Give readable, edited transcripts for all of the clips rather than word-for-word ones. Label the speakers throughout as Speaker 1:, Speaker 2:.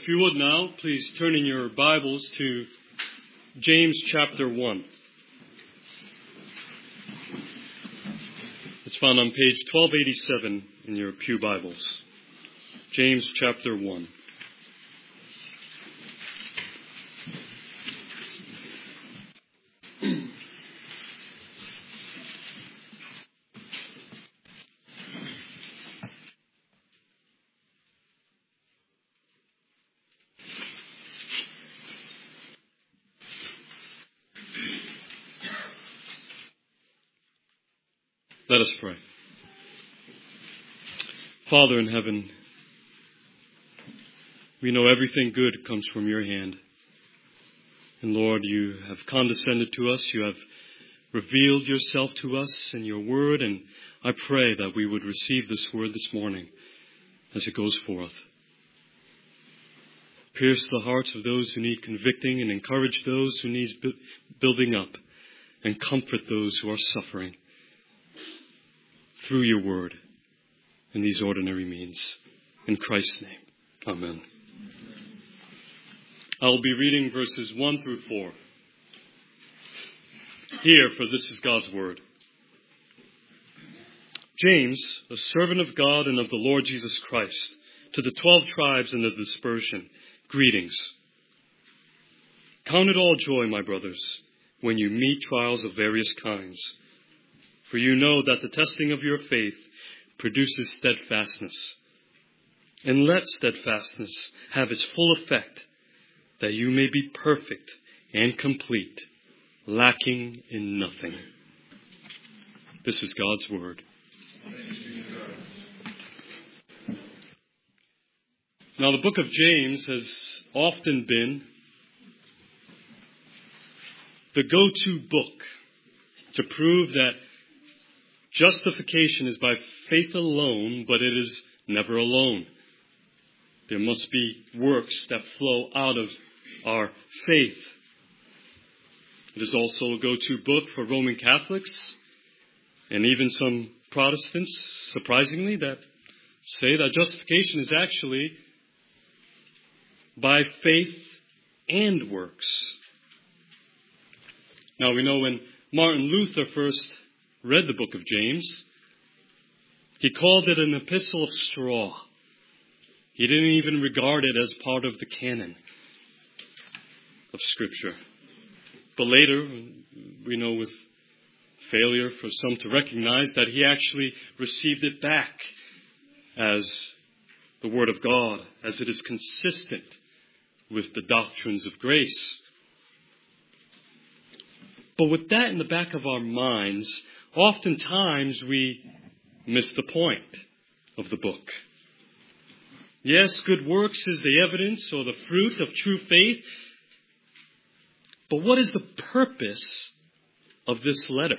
Speaker 1: If you would now, please turn in your Bibles to James chapter 1. It's found on page 1287 in your pew Bibles. James chapter 1. Let us pray. Father in heaven, we know everything good comes from your hand. And Lord, you have condescended to us. You have revealed yourself to us in your word. And I pray that we would receive this word this morning as it goes forth. Pierce the hearts of those who need convicting and encourage those who need building up and comfort those who are suffering through your word in these ordinary means. In Christ's name, amen. I will be reading verses 1 through 4. Hear, for this is God's word. James, a servant of God and of the Lord Jesus Christ, to the 12 tribes in the dispersion, greetings. Count it all joy, my brothers, when you meet trials of various kinds. For you know that the testing of your faith produces steadfastness. And let steadfastness have its full effect, that you may be perfect and complete, lacking in nothing. This is God's word. Now, the book of James has often been the go-to book to prove that justification is by faith alone, but it is never alone. There must be works that flow out of our faith. It is also a go-to book for Roman Catholics and even some Protestants, surprisingly, that say that justification is actually by faith and works. Now we know when Martin Luther first read the book of James, he called it an epistle of straw. He didn't even regard it as part of the canon of Scripture. But later, we know with failure for some to recognize that he actually received it back as the Word of God, as it is consistent with the doctrines of grace. But with that in the back of our minds, oftentimes we miss the point of the book. Yes, good works is the evidence or the fruit of true faith. But what is the purpose of this letter?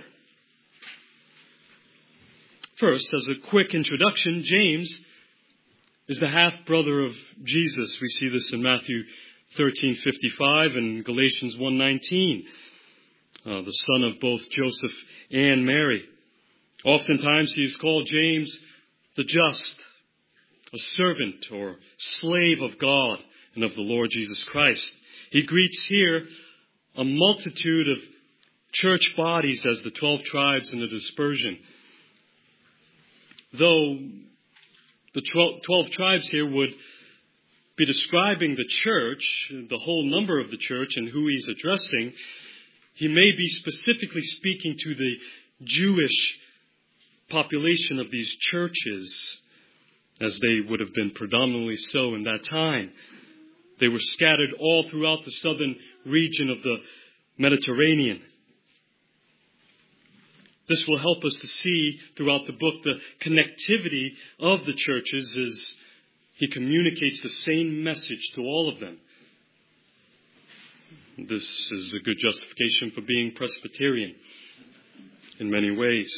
Speaker 1: First, as a quick introduction, James is the half-brother of Jesus. We see this in Matthew 13:55 and Galatians 1:19. The son of both Joseph and Mary. Oftentimes he is called James the just, a servant or slave of God and of the Lord Jesus Christ. He greets here a multitude of church bodies as the 12 tribes in the dispersion. Though the 12 tribes here would be describing the church, the whole number of the church and who he's addressing, he may be specifically speaking to the Jewish population of these churches, as they would have been predominantly so in that time. They were scattered all throughout the southern region of the Mediterranean. This will help us to see throughout the book the connectivity of the churches as he communicates the same message to all of them. This is a good justification for being Presbyterian in many ways.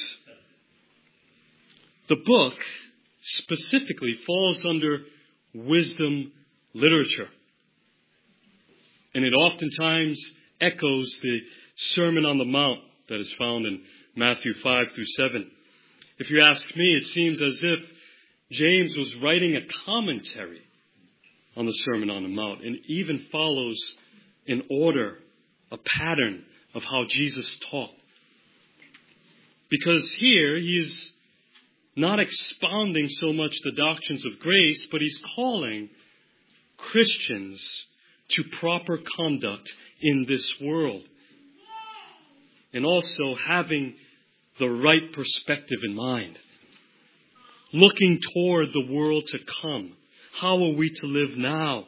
Speaker 1: The book specifically falls under wisdom literature. And it oftentimes echoes the Sermon on the Mount that is found in Matthew 5-7. If you ask me, it seems as if James was writing a commentary on the Sermon on the Mount, and even follows an order, a pattern of how Jesus taught. Because here he is not expounding so much the doctrines of grace, but he's calling Christians to proper conduct in this world. And also having the right perspective in mind. Looking toward the world to come. How are we to live now?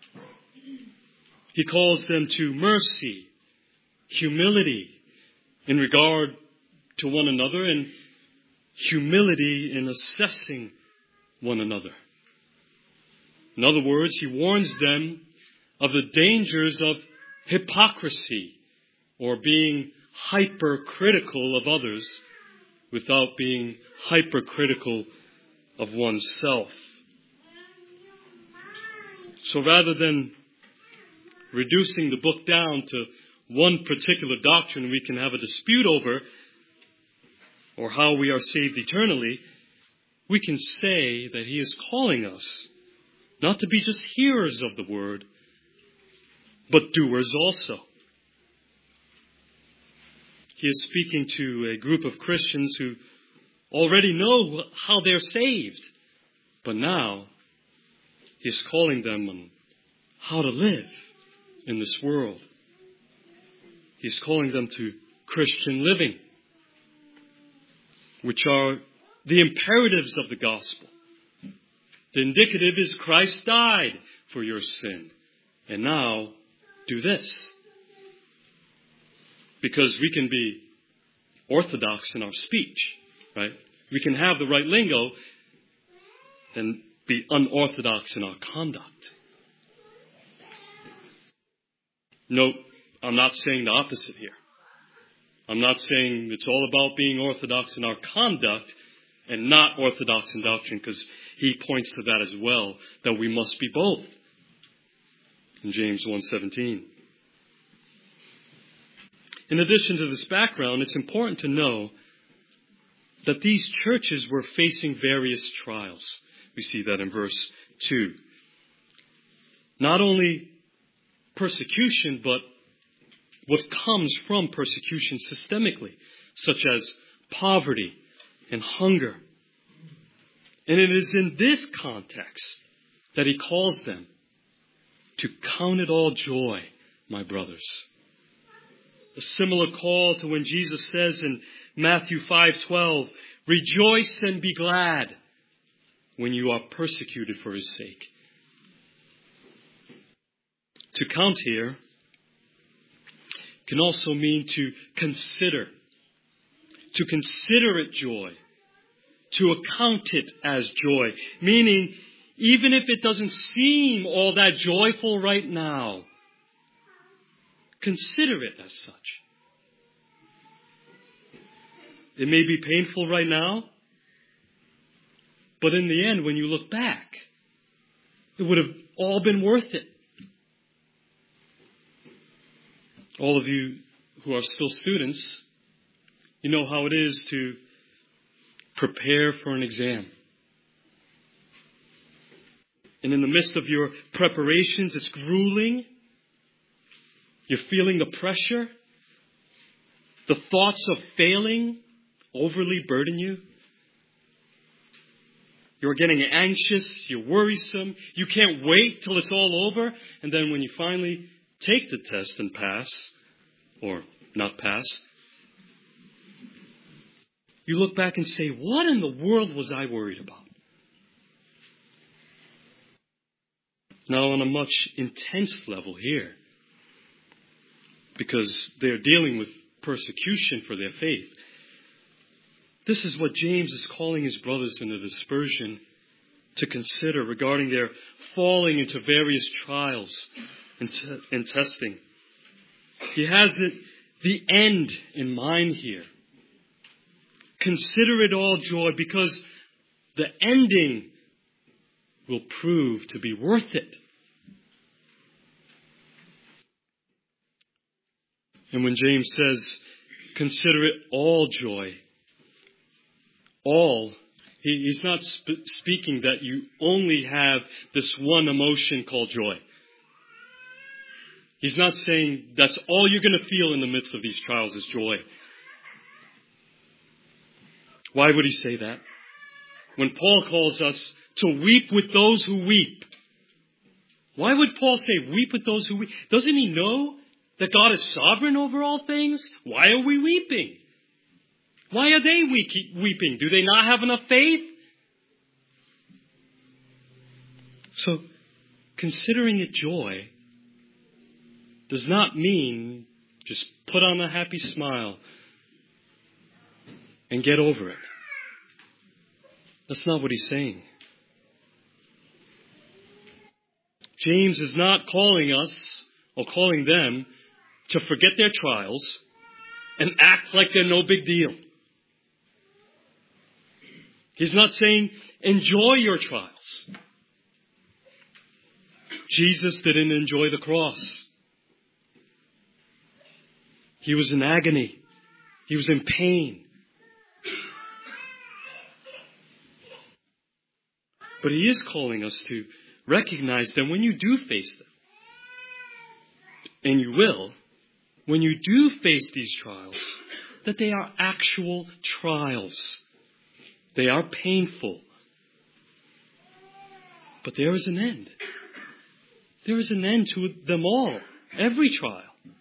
Speaker 1: He calls them to mercy, humility in regard to one another, and humility in assessing one another. In other words, he warns them of the dangers of hypocrisy or being hypercritical of others without being hypercritical of oneself. So rather than reducing the book down to one particular doctrine we can have a dispute over, or how we are saved eternally, we can say that he is calling us not to be just hearers of the word, but doers also. He is speaking to a group of Christians who already know how they're saved, but now he is calling them on how to live in this world. He is calling them to Christian living, which are the imperatives of the gospel. The indicative is Christ died for your sin. And now, do this. Because we can be orthodox in our speech, right? We can have the right lingo and be unorthodox in our conduct. Note, I'm not saying the opposite here. I'm not saying it's all about being orthodox in our conduct and not orthodox in doctrine, because he points to that as well, that we must be both. In James 1:17. In addition to this background, it's important to know that these churches were facing various trials. We see that in verse 2. Not only persecution, but what comes from persecution systemically, such as poverty and hunger. And it is in this context that he calls them to count it all joy, my brothers. A similar call to when Jesus says in Matthew 5:12, rejoice and be glad when you are persecuted for his sake. To count here can also mean to consider it joy, to account it as joy, meaning even if it doesn't seem all that joyful right now, consider it as such. It may be painful right now, but in the end, when you look back, it would have all been worth it. All of you who are still students, you know how it is to prepare for an exam. And in the midst of your preparations, it's grueling. You're feeling the pressure. The thoughts of failing overly burden you. You're getting anxious. You're worrisome. You can't wait till it's all over. And then when you finally take the test and pass, or not pass, you look back and say, what in the world was I worried about? Now, on a much intense level here, because they're dealing with persecution for their faith, this is what James is calling his brothers in the dispersion to consider regarding their falling into various trials and testing. He has the end in mind here. Consider it all joy, because the ending will prove to be worth it. And when James says, consider it all joy, all He's not speaking that you only have this one emotion called joy. He's not saying that's all you're going to feel in the midst of these trials is joy. Why would he say that? When Paul calls us to weep with those who weep. Why would Paul say weep with those who weep? Doesn't he know that God is sovereign over all things? Why are we weeping? Why are they weeping? Do they not have enough faith? So, considering it joy does not mean just put on a happy smile and get over it. That's not what he's saying. James is not calling us or calling them to forget their trials and act like they're no big deal. He's not saying enjoy your trials. Jesus didn't enjoy the cross. He was in agony. He was in pain. But he is calling us to recognize them when you do face them. And you will, when you do face these trials, that they are actual trials. They are painful. But there is an end. There is an end to them all. Every trial.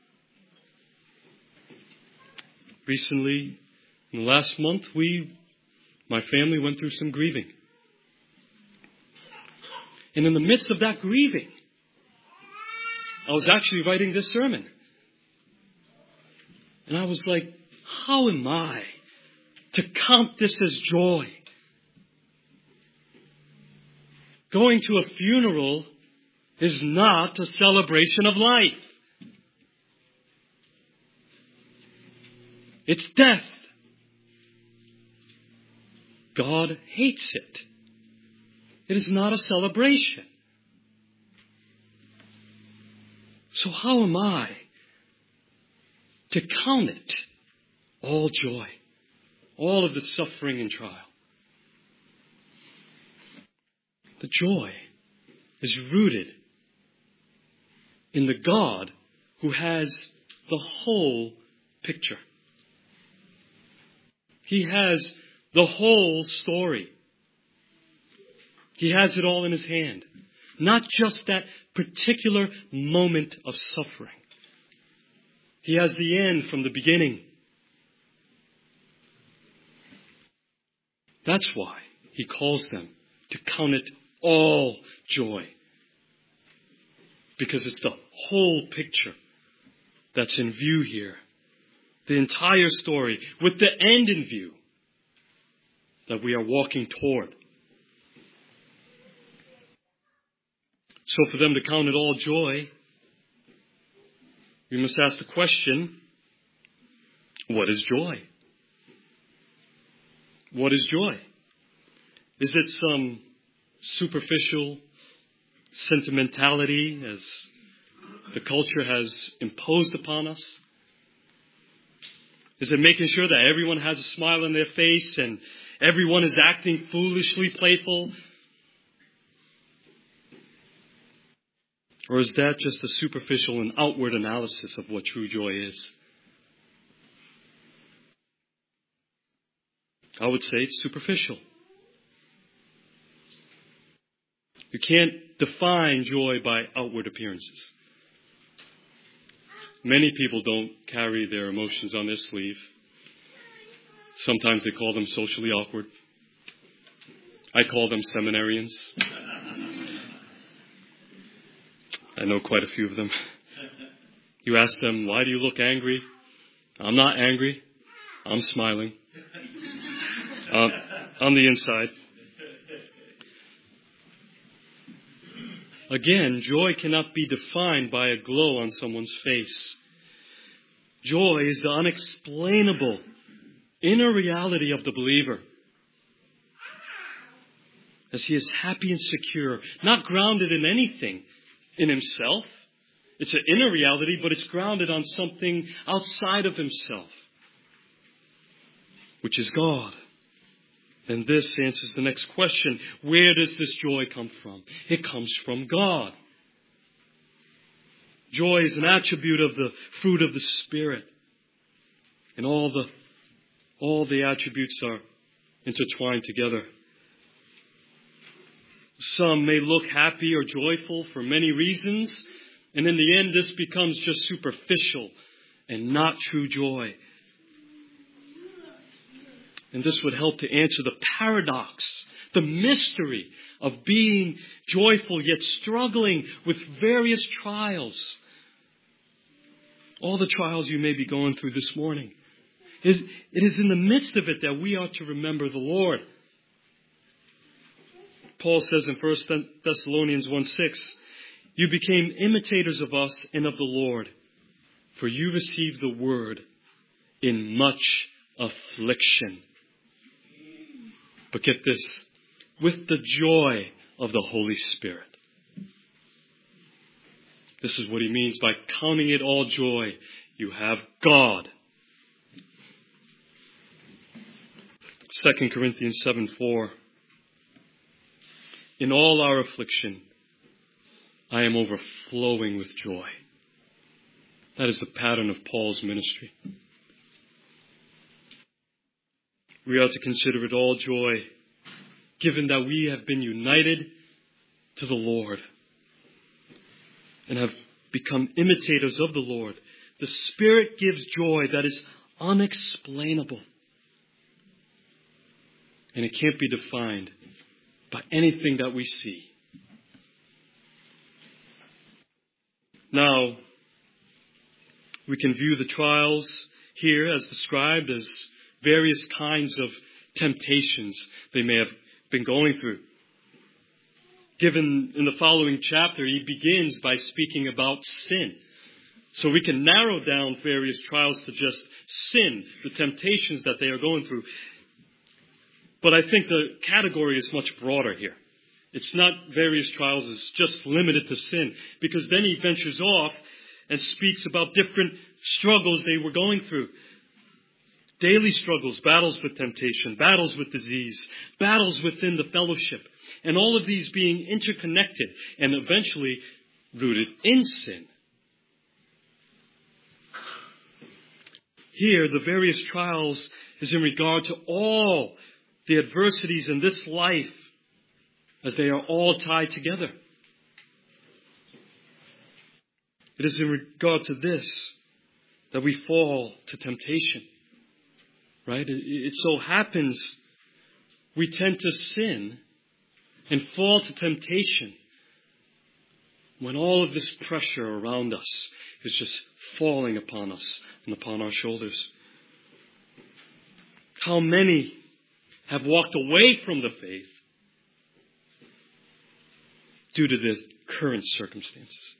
Speaker 1: Recently, in the last month, my family went through some grieving. And in the midst of that grieving, I was actually writing this sermon. And I was like, how am I to count this as joy? Going to a funeral is not a celebration of life. It's death. God hates it. It is not a celebration. So how am I to count it all joy, all of the suffering and trial? The joy is rooted in the God who has the whole picture. He has the whole story. He has it all in his hand. Not just that particular moment of suffering. He has the end from the beginning. That's why he calls them to count it all joy. Because it's the whole picture that's in view here. The entire story with the end in view that we are walking toward. So for them to count it all joy, we must ask the question, what is joy? What is joy? Is it some superficial sentimentality as the culture has imposed upon us? Is it making sure that everyone has a smile on their face and everyone is acting foolishly playful? Or is that just a superficial and outward analysis of what true joy is? I would say it's superficial. You can't define joy by outward appearances. Many people don't carry their emotions on their sleeve. Sometimes they call them socially awkward. I call them seminarians. I know quite a few of them. You ask them, why do you look angry? I'm not angry. I'm smiling. On the inside. Again, joy cannot be defined by a glow on someone's face. Joy is the unexplainable inner reality of the believer. As he is happy and secure, not grounded in anything in himself. It's an inner reality, but it's grounded on something outside of himself, which is God. then this answers the next question. Where does this joy come from? It comes from God. Joy is an attribute of the fruit of the Spirit. And all the attributes are intertwined together. Some may look happy or joyful for many reasons, and in the end this becomes just superficial and not true joy. And this would help to answer the paradox, the mystery of being joyful yet struggling with various trials. All the trials you may be going through this morning. It is in the midst of it that we ought to remember the Lord. Paul says in 1 Thessalonians 1:6, you became imitators of us and of the Lord, for you received the word in much affliction. But get this, with the joy of the Holy Spirit. This is what he means by counting it all joy. You have God. 2 Corinthians 7:4. In all our affliction, I am overflowing with joy. That is the pattern of Paul's ministry. We ought to consider it all joy, given that we have been united to the Lord and have become imitators of the Lord. The Spirit gives joy that is unexplainable. And it can't be defined by anything that we see. Now, we can view the trials here as described as various kinds of temptations they may have been going through. Given in the following chapter, he begins by speaking about sin. So we can narrow down various trials to just sin, the temptations that they are going through. But I think the category is much broader here. It's not various trials, it's just limited to sin. Because then he ventures off and speaks about different struggles they were going through. Daily struggles, battles with temptation, battles with disease, battles within the fellowship. And all of these being interconnected and eventually rooted in sin. Here, the various trials is in regard to all the adversities in this life as they are all tied together. It is in regard to this that we fall to temptation. Right? It so happens we tend to sin and fall to temptation when all of this pressure around us is just falling upon us and upon our shoulders. How many have walked away from the faith due to the current circumstances?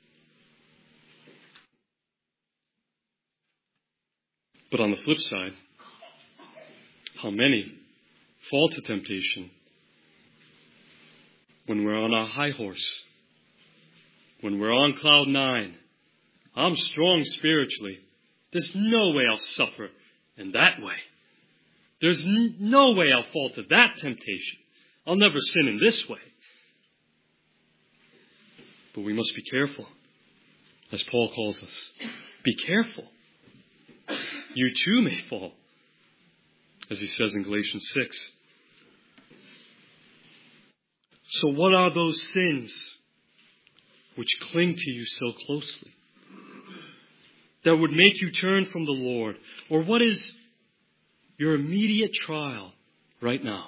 Speaker 1: But on the flip side, how many fall to temptation when we're on our high horse, when we're on cloud 9. I'm strong spiritually. There's no way I'll suffer in that way. There's no way I'll fall to that temptation. I'll never sin in this way. But we must be careful, as Paul calls us. Be careful. You too may fall, as he says in Galatians 6. So what are those sins which cling to you so closely, that would make you turn from the Lord? Or what is your immediate trial right now?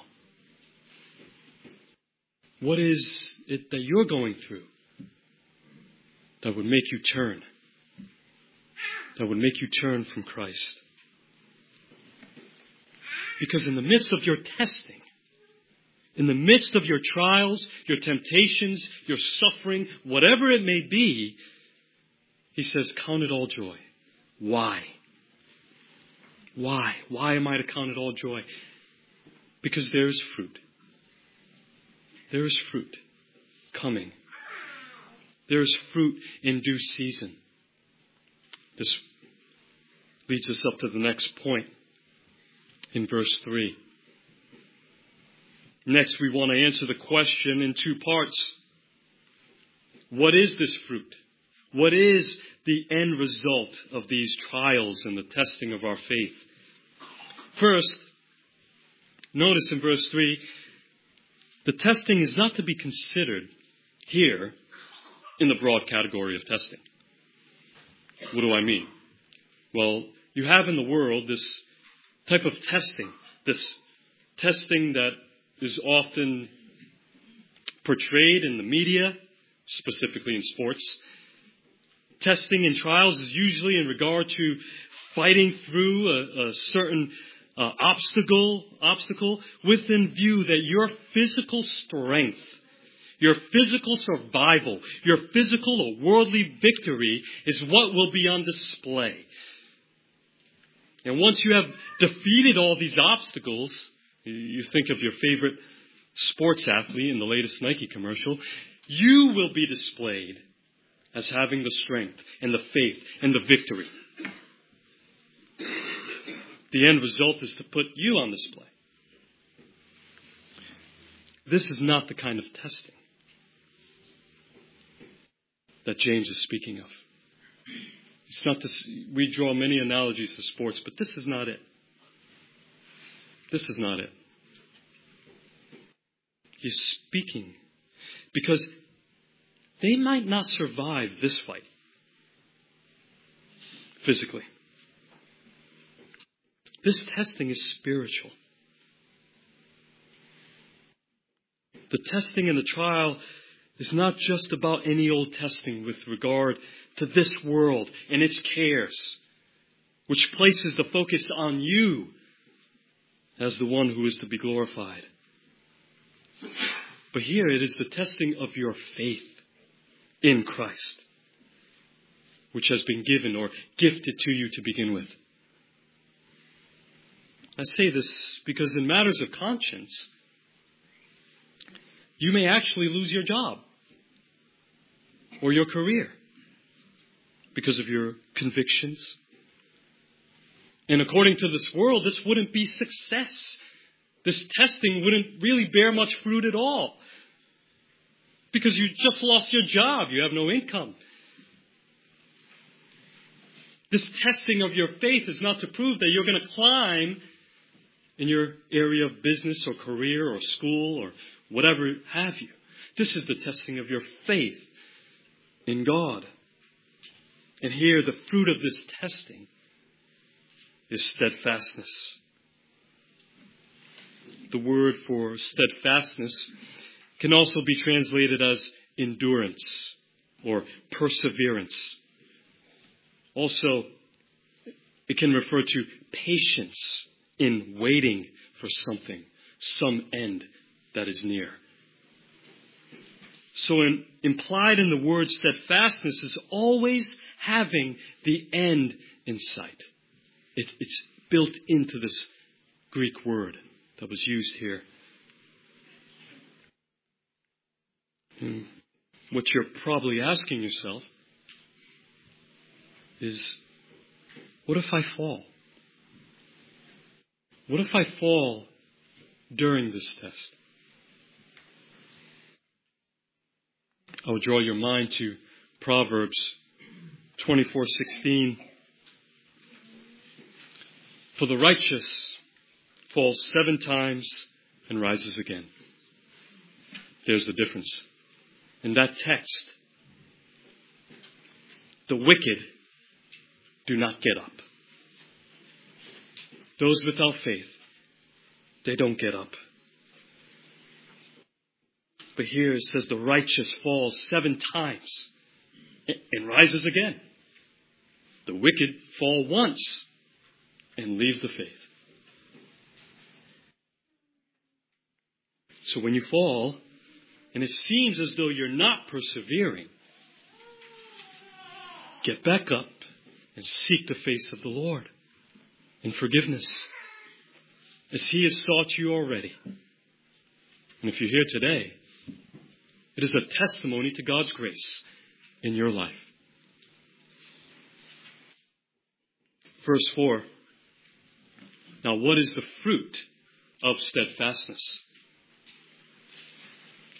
Speaker 1: What is it that you're going through that would make you turn? That would make you turn from Christ? Because in the midst of your testing, in the midst of your trials, your temptations, your suffering, whatever it may be, he says, count it all joy. Why? Why? Why am I to count it all joy? Because there is fruit. There is fruit coming. There is fruit in due season. This leads us up to the next point in verse 3. Next, we want to answer the question in two parts. What is this fruit? What is the end result of these trials and the testing of our faith? First, notice in verse 3, the testing is not to be considered here in the broad category of testing. What do I mean? Well, you have in the world this type of testing, this testing that is often portrayed in the media, specifically in sports. Testing in trials is usually in regard to fighting through a certain obstacle within view that your physical strength, your physical survival, your physical or worldly victory is what will be on display. And once you have defeated all these obstacles, you think of your favorite sports athlete in the latest Nike commercial, you will be displayed as having the strength and the faith and the victory. The end result is to put you on display. This is not the kind of testing that James is speaking of. It's not this. We draw many analogies to sports, but this is not it. This is not it. He's speaking because they might not survive this fight physically. This testing is spiritual. The testing and the trial is not just about any old testing with regard to this world and its cares, which places the focus on you as the one who is to be glorified. But here it is the testing of your faith in Christ, which has been given or gifted to you to begin with. I say this because in matters of conscience, you may actually lose your job or your career because of your convictions. And according to this world, this wouldn't be success. This testing wouldn't really bear much fruit at all because you just lost your job. You have no income. This testing of your faith is not to prove that you're going to climb in your area of business or career or school or whatever have you. This is the testing of your faith in God. And here the fruit of this testing is steadfastness. The word for steadfastness can also be translated as endurance or perseverance. Also, it can refer to patience in waiting for something, some end that is near. So implied in the word steadfastness is always having the end in sight. It's built into this Greek word that was used here. And what you're probably asking yourself is, what if I fall? What if I fall during this test? I will draw your mind to Proverbs 24:16. For the righteous falls 7 times and rises again. There's the difference. In that text, the wicked do not get up. Those without faith, they don't get up. But here it says the righteous falls 7 times and rises again. The wicked fall once and leave the faith. So when you fall, and it seems as though you're not persevering, get back up and seek the face of the Lord in forgiveness, as He has sought you already. And if you're here today, it is a testimony to God's grace in your life. Verse 4. Now, what is the fruit of steadfastness?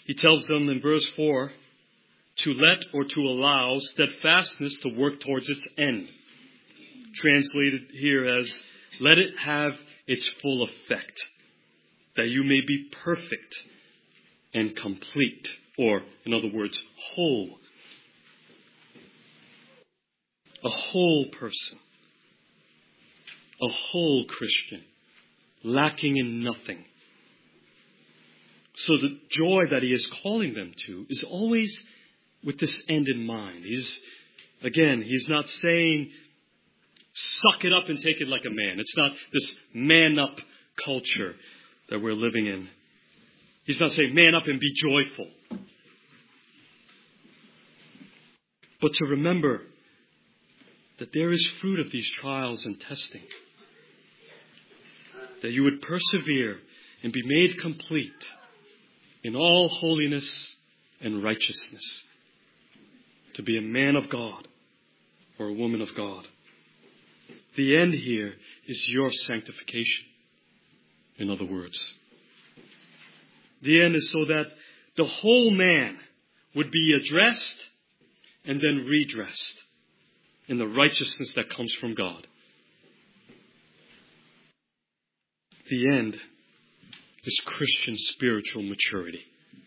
Speaker 1: He tells them in verse 4 to let or to allow steadfastness to work towards its end. Translated here as, let it have its full effect, that you may be perfect and complete, or in other words, whole. A whole person, a whole Christian, lacking in nothing. So the joy that he is calling them to is always with this end in mind. He's not saying, suck it up and take it like a man. It's not this man up culture that we're living in. He's not saying, man up and be joyful. But to remember that there is fruit of these trials and testing. That you would persevere and be made complete in all holiness and righteousness. To be a man of God or a woman of God. The end here is your sanctification, in other words. The end is so that the whole man would be addressed and then redressed in the righteousness that comes from God. The end is Christian spiritual maturity.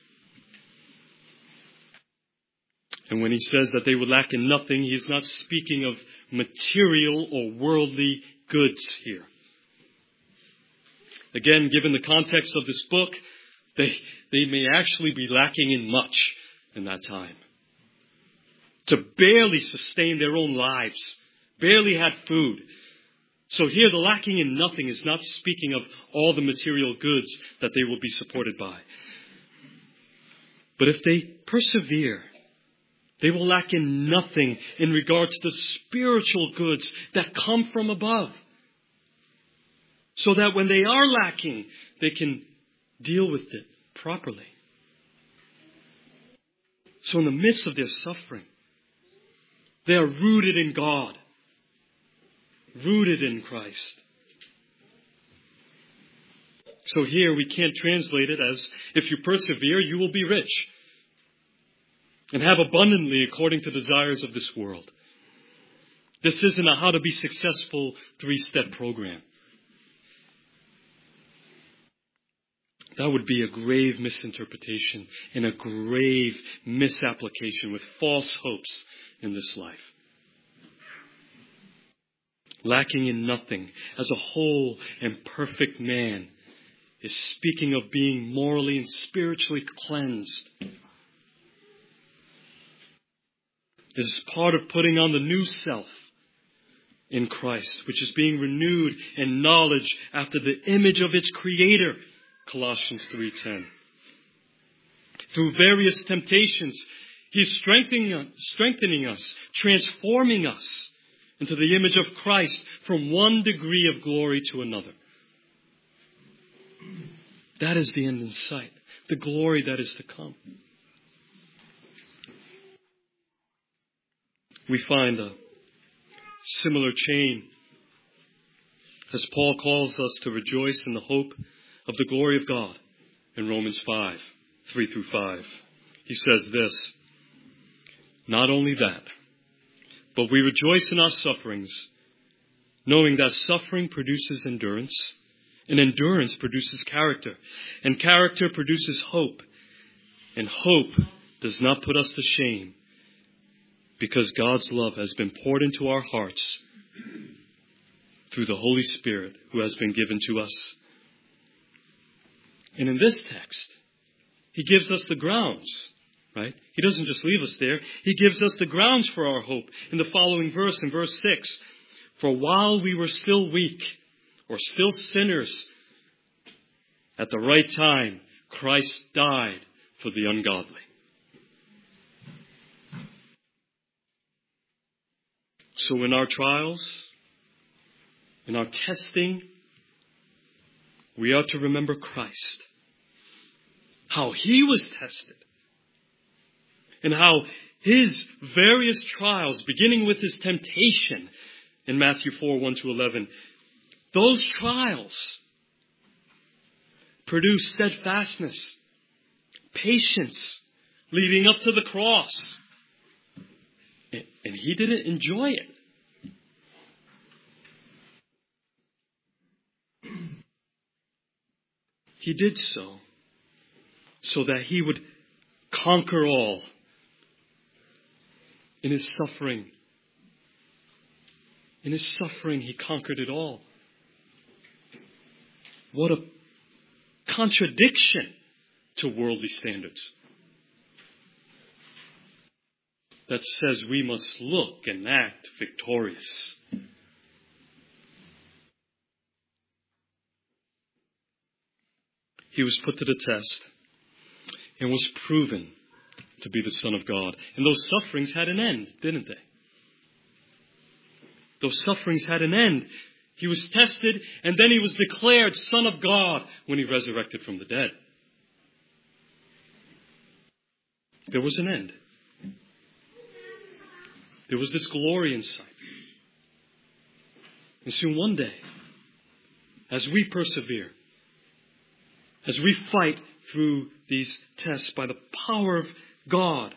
Speaker 1: And when he says that they would lack in nothing, he is not speaking of material or worldly goods here. Again, given the context of this book, they may actually be lacking in much in that time. To barely sustain their own lives, barely had food. So here the lacking in nothing is not speaking of all the material goods that they will be supported by. But if they persevere, they will lack in nothing in regard to the spiritual goods that come from above. So that when they are lacking, they can deal with it properly. So in the midst of their suffering, they are rooted in God, rooted in Christ. So here we can't translate it as, if you persevere, you will be rich and have abundantly according to the desires of this world. This isn't a how to be successful 3-step program. That would be a grave misinterpretation and a grave misapplication with false hopes in this life. Lacking in nothing as a whole and perfect man is speaking of being morally and spiritually cleansed. It is part of putting on the new self in Christ, which is being renewed in knowledge after the image of its Creator, Colossians 3:10. Through various temptations, He is strengthening us, transforming us into the image of Christ from one degree of glory to another. That is the end in sight, the glory that is to come. We find a similar chain as Paul calls us to rejoice in the hope of the glory of God in Romans 5:3-5. He says this, not only that, but we rejoice in our sufferings, knowing that suffering produces endurance, and endurance produces character, and character produces hope, and hope does not put us to shame, because God's love has been poured into our hearts through the Holy Spirit who has been given to us. And in this text, he gives us the grounds, right? He doesn't just leave us there. He gives us the grounds for our hope in the following verse, in verse 6. For while we were still weak, or still sinners, at the right time, Christ died for the ungodly. So in our trials, in our testing, we are to remember Christ. How He was tested. And how His various trials, beginning with His temptation in Matthew 4:1-11, those trials produce steadfastness, patience leading up to the cross. And he didn't enjoy it. He did so that he would conquer all. In his suffering, he conquered it all. What a contradiction to worldly standards that says we must look and act victorious. He was put to the test and was proven to be the Son of God. And those sufferings had an end, didn't they? Those sufferings had an end. He was tested, and then he was declared Son of God when he resurrected from the dead. There was an end. There was this glory in sight. And soon one day, as we persevere, as we fight through these tests by the power of God,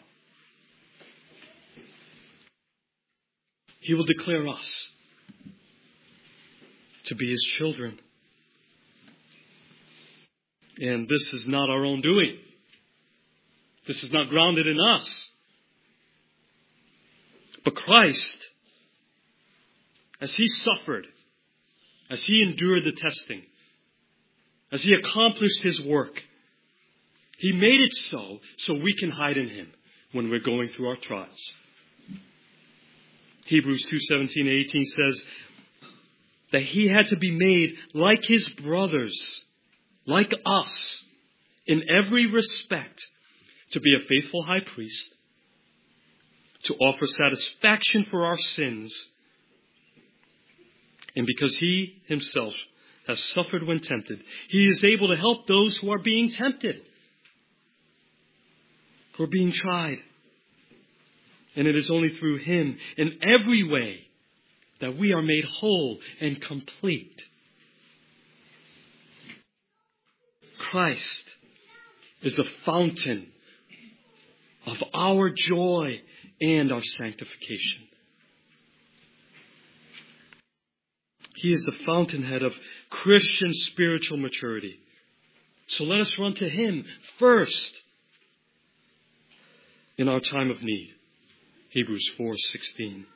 Speaker 1: he will declare us to be his children. And this is not our own doing. This is not grounded in us. But Christ, as he suffered, as he endured the testing, as he accomplished his work, he made it so we can hide in him when we're going through our trials. Hebrews 2:17-18 says that he had to be made like his brothers, like us, in every respect, to be a faithful high priest, to offer satisfaction for our sins. And because he himself has suffered when tempted, he is able to help those who are being tempted, who are being tried. And it is only through him, in every way, that we are made whole and complete. Christ is the fountain of our joy and our sanctification. He is the fountainhead of Christian spiritual maturity. So let us run to him first in our time of need. Hebrews 4:16.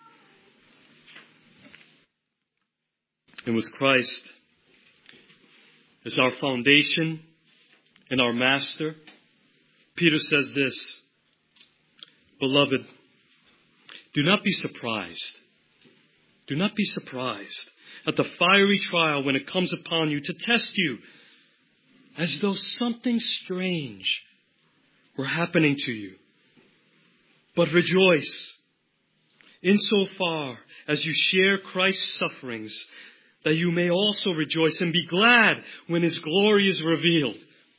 Speaker 1: And with Christ as our foundation and our master, Peter says this: Beloved, do not be surprised. Do not be surprised at the fiery trial when it comes upon you to test you, as though something strange were happening to you. But rejoice insofar as you share Christ's sufferings, that you may also rejoice and be glad when his glory is revealed.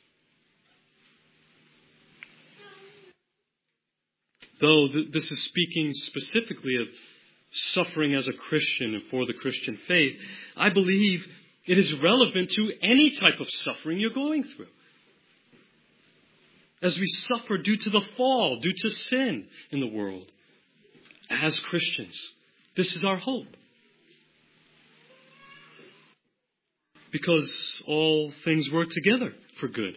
Speaker 1: Though this is speaking specifically of suffering as a Christian and for the Christian faith, I believe it is relevant to any type of suffering you're going through. As we suffer due to the fall, due to sin in the world, as Christians, this is our hope. Because all things work together for good,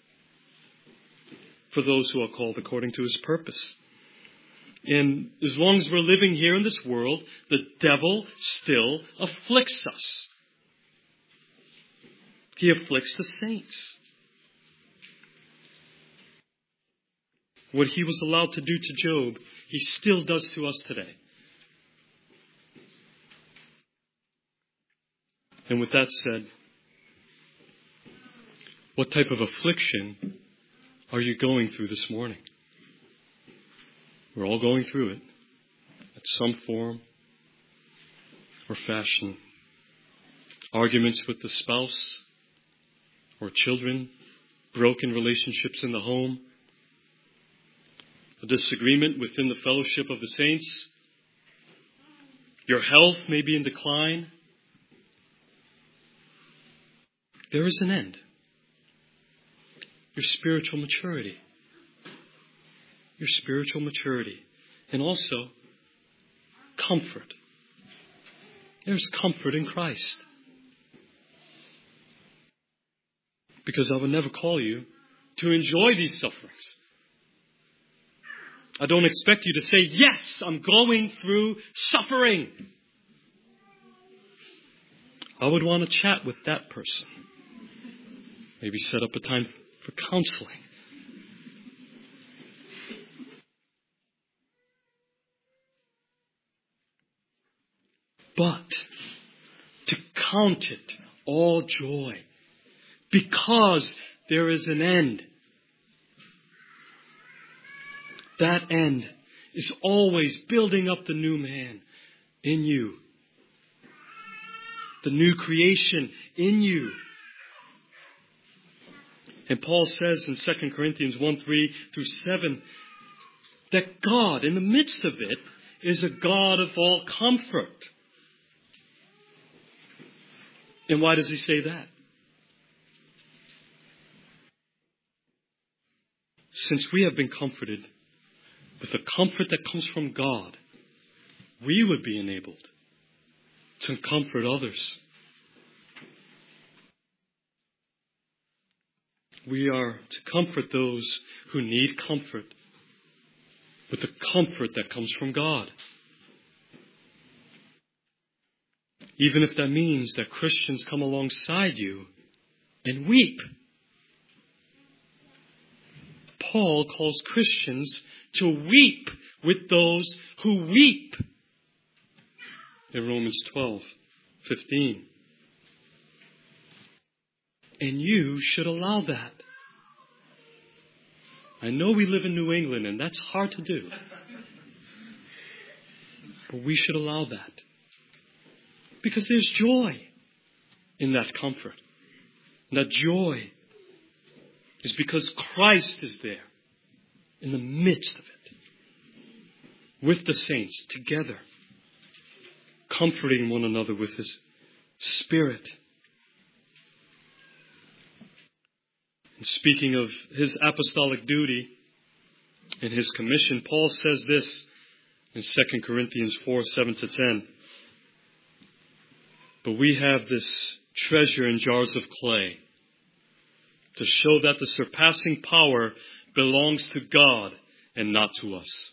Speaker 1: for those who are called according to his purpose. And as long as we're living here in this world, the devil still afflicts us. He afflicts the saints. What he was allowed to do to Job, he still does to us today. And with that said, what type of affliction are you going through this morning? We're all going through it at some form or fashion. Arguments with the spouse or children, broken relationships in the home, a disagreement within the fellowship of the saints. Your health may be in decline. There is an end. Your spiritual maturity your spiritual maturity, and also comfort. There's comfort in Christ. Because I would never call you to enjoy these sufferings. I don't expect you to say, yes, I'm going through suffering. I would want to chat with that person. Maybe set up a time for counseling. But to count it all joy, because there is an end. That end is always building up the new man in you. The new creation in you. And Paul says in 2 Corinthians 1:3-7 that God, in the midst of it, is a God of all comfort. And why does he say that? Since we have been comforted with the comfort that comes from God, we would be enabled to comfort others. We are to comfort those who need comfort with the comfort that comes from God. Even if that means that Christians come alongside you and weep. Paul calls Christians to weep with those who weep. In Romans 12:15. And you should allow that. I know we live in New England and that's hard to do. But we should allow that. Because there's joy in that comfort. And that joy is because Christ is there in the midst of it. With the saints together. Comforting one another with His Spirit. And speaking of His apostolic duty and His commission, Paul says this in 2 Corinthians 4:7-10. But we have this treasure in jars of clay to show that the surpassing power belongs to God and not to us.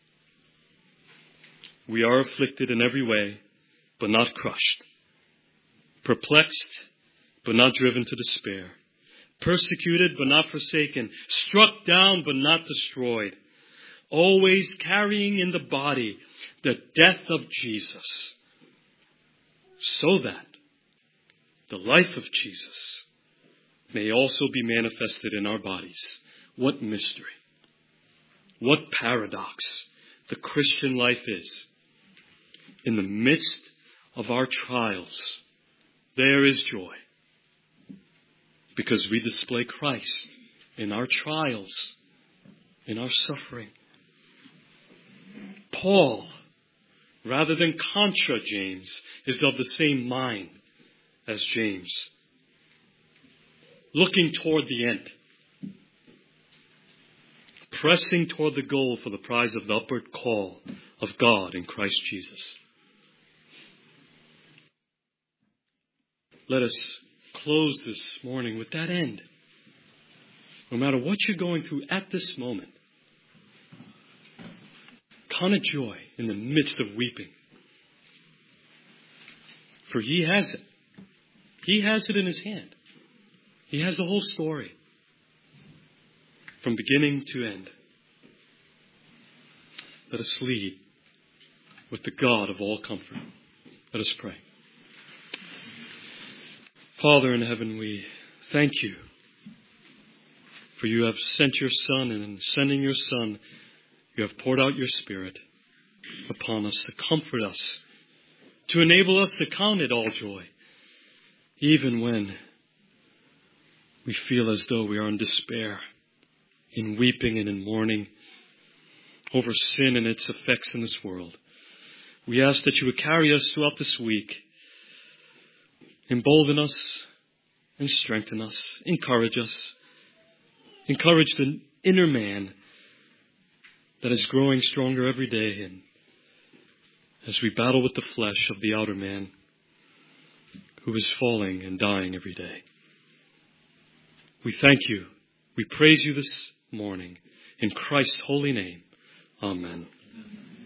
Speaker 1: We are afflicted in every way, but not crushed. Perplexed, but not driven to despair. Persecuted, but not forsaken. Struck down, but not destroyed. Always carrying in the body the death of Jesus, so that the life of Jesus may also be manifested in our bodies. What mystery. What paradox the Christian life is. In the midst of our trials, there is joy. Because we display Christ in our trials, in our suffering. Paul, rather than contra James, is of the same mind as James. Looking toward the end. Pressing toward the goal for the prize of the upward call of God in Christ Jesus. Let us close this morning with that end. No matter what you're going through at this moment, count it joy in the midst of weeping. For He has it. He has it in His hand. He has the whole story. From beginning to end. Let us lead with the God of all comfort. Let us pray. Father in heaven, we thank You. For You have sent Your Son, and in sending Your Son, You have poured out Your Spirit upon us to comfort us, to enable us to count it all joy, even when we feel as though we are in despair, in weeping and in mourning over sin and its effects in this world. We ask that You would carry us throughout this week. Embolden us and strengthen us. Encourage us. Encourage the inner man that is growing stronger every day, and as we battle with the flesh of the outer man who is falling and dying every day. We thank you. We praise you this morning. In Christ's holy name. Amen.